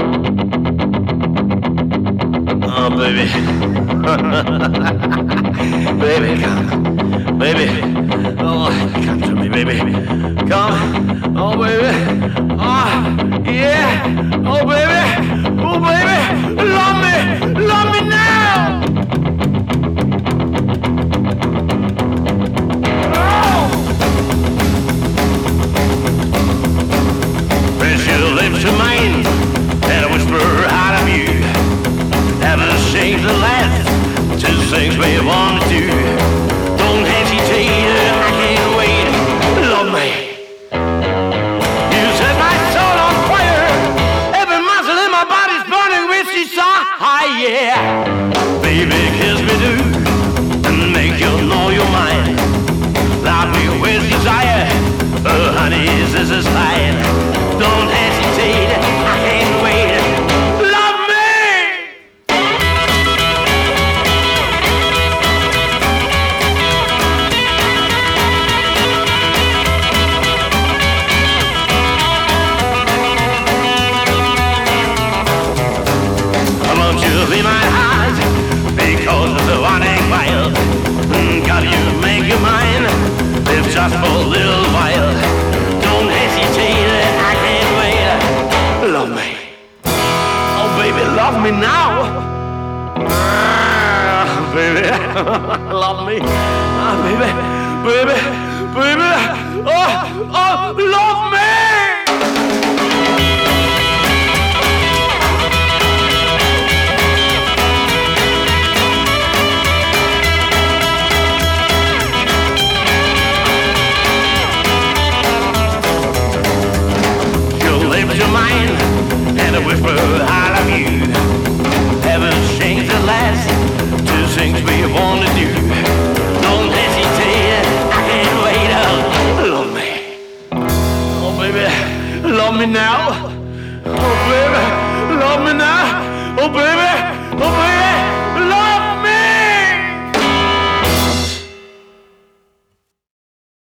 Oh, baby. Baby, come. Baby. Oh, come to me, baby. Come. Oh, baby. Oh, yeah. Oh, baby. Oh, baby. Love me. Love me now. Press your lips to mine and a whisper out of you. Haven't changed the last two things we want to do. Don't hesitate, I can't wait. Love me. You set my soul on fire. Every muscle in my body's burning with desire. Yeah, baby, kiss me too and make you know you're mine. Love me with desire. Oh, honey, this is fine. Don't hesitate, I can't wait. Love me! Won't you be my heart? Because of the wanting wild. Got you make you mine. Live just for a little while. Don't hesitate, I can't wait. Love me. Oh, baby, love me now. Ah, baby, love me. Ah, baby, baby, baby. Oh, love me. Your mind and a whisper out of you. Haven't changed the last two things we want to do. Don't hesitate, I can't wait. Love me. Oh, baby, love me now. Oh, baby, love me now. Oh, baby, love me.